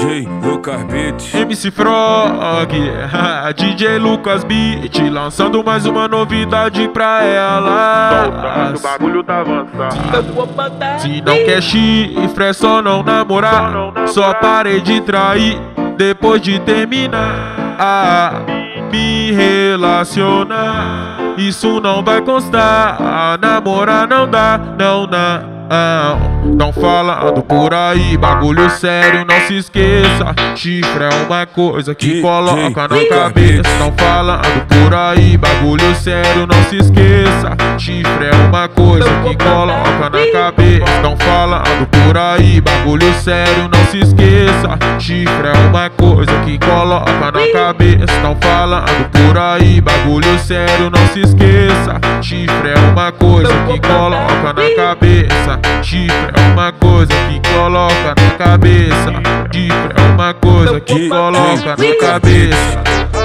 DJ Lucas Beats, MC Frog, DJ Lucas Beat, lançando mais uma novidade pra ela. O bagulho tá avançado. Se não quer chifre, é só não namorar. Só parei de trair depois de terminar. Me relacionar, isso não vai constar. Namorar não dá, não dá. Não falando por aí, bagulho sério, não se esqueça. Chifre é uma coisa que coloca na cabeça. Não falando por aí, bagulho sério, não se esqueça. Chifre é uma coisa que coloca na cabeça. Não falando por aí, bagulho sério, não se esqueça. Chifre é uma coisa que coloca na cabeça. Não falando por aí, bagulho sério, não se esqueça. Chifre é uma coisa que coloca na cabeça. Chifre é uma coisa que coloca na cabeça. Chifre é uma coisa que coloca na cabeça.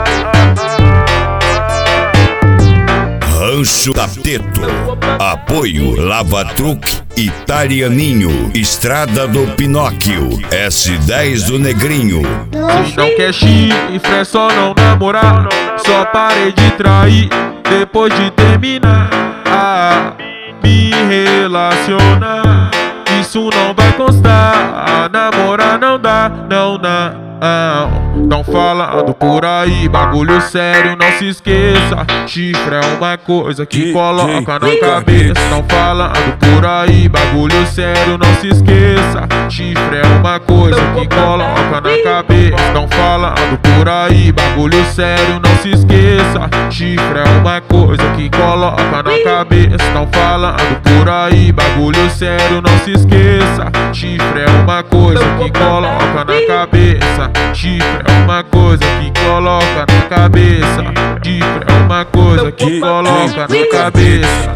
Rancho Tapeto, apoio Lava Truque, Italianinho, Estrada do Pinóquio, S10 do Negrinho. Se não quer chifre, é só não namorar. Só parei de trair depois de terminar. Me relacionar, isso não vai constar. Namorar não dá, não dá. Não falando por aí, bagulho sério, não se esqueça. Chifre é uma coisa que coloca na cabeça. Não falando por aí, bagulho sério, não se esqueça. Chifre é uma coisa que coloca na cabeça. Não falando por aí, bagulho sério, não se esqueça. Chifre é uma coisa que coloca na cabeça. Não falando por aí, bagulho sério, não se esqueça. Chifre é uma coisa que coloca na cabeça. Chifre é uma coisa que coloca na cabeça. Chifre é uma coisa que coloca na cabeça.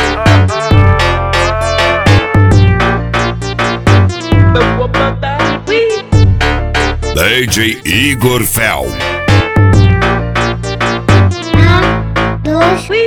DJ Igor Fel. 1, 2,